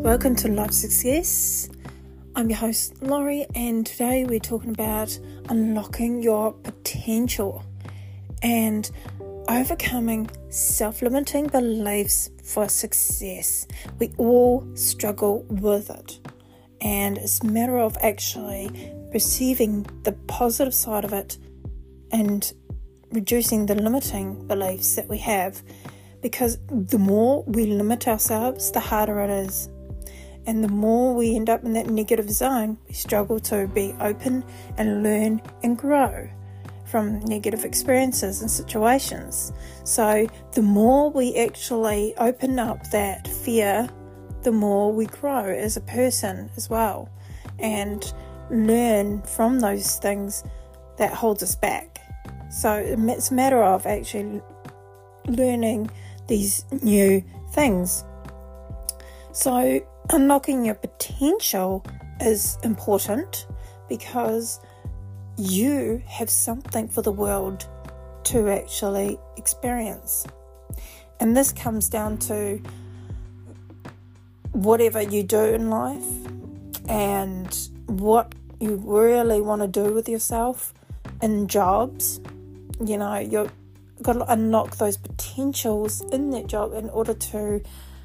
Welcome to Life Success. I'm your host Laurie, and today we're talking about unlocking your potential and overcoming self-limiting beliefs for success. We all struggle with it, and it's a matter of actually perceiving the positive side of it and reducing the limiting beliefs that we have, because the more we limit ourselves, the harder it is. And the more we end up in that negative zone, we struggle to be open and learn and grow from negative experiences and situations. So the more we actually open up that fear, the more we grow as a person as well, and learn from those things that holds us back. So it's a matter of actually learning these new things. So unlocking your potential is important because you have something for the world to actually experience. And this comes down to whatever you do in life and what you really want to do with yourself in jobs. You know, you've got to unlock those potentials in that job in order to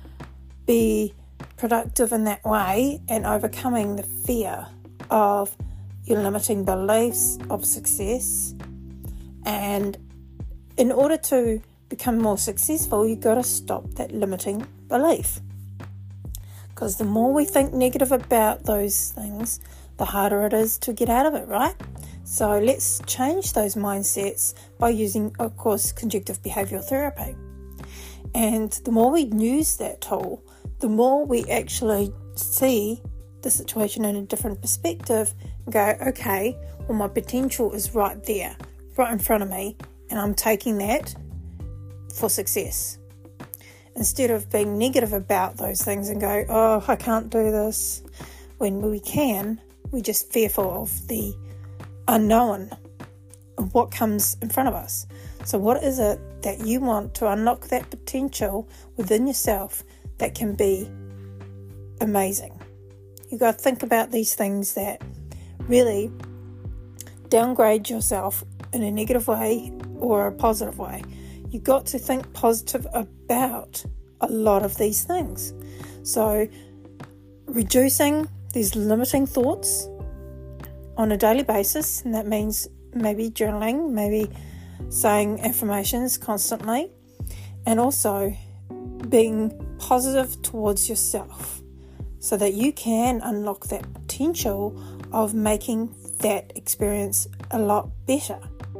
be productive in that way, and overcoming the fear of your limiting beliefs of success. And in order to become more successful, you've got to stop that limiting belief, because the more we think negative about those things, the harder it is to get out of it, right? So let's change those mindsets by using, of course, conjunctive behavioural therapy. And the more we use that tool, the more we actually see the situation in a different perspective and go, okay, well, my potential is right there, right in front of me, and I'm taking that for success. Instead of being negative about those things and go, oh, I can't do this, when we can, we're just fearful of the unknown of what comes in front of us. So what is it that you want to unlock that potential within yourself that can be amazing? You've got to think about these things that really downgrade yourself in a negative way or a positive way. You've got to think positive about a lot of these things. So reducing these limiting thoughts on a daily basis, and that means maybe journaling, maybe saying affirmations constantly, and also being positive towards yourself so that you can unlock that potential of making that experience a lot better.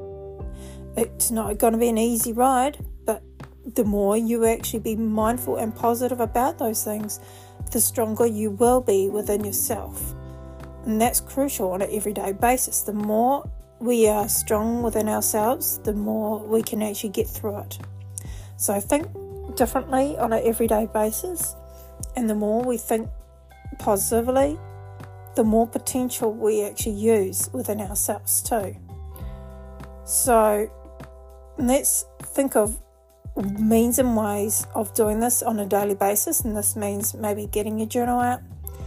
It's not going to be an easy ride, but the more you actually be mindful and positive about those things, the stronger you will be within yourself. And that's crucial on an everyday basis. The more we are strong within ourselves, the more we can actually get through it. So think differently on an everyday basis, and the more we think positively, the more potential we actually use within ourselves too. So let's think of means and ways of doing this on a daily basis, and this means maybe getting your journal out,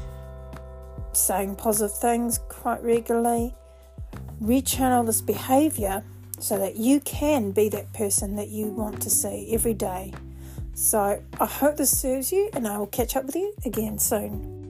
saying positive things quite regularly, rechannel this behaviour so that you can be that person that you want to see every day. So I hope this serves you, and I will catch up with you again soon.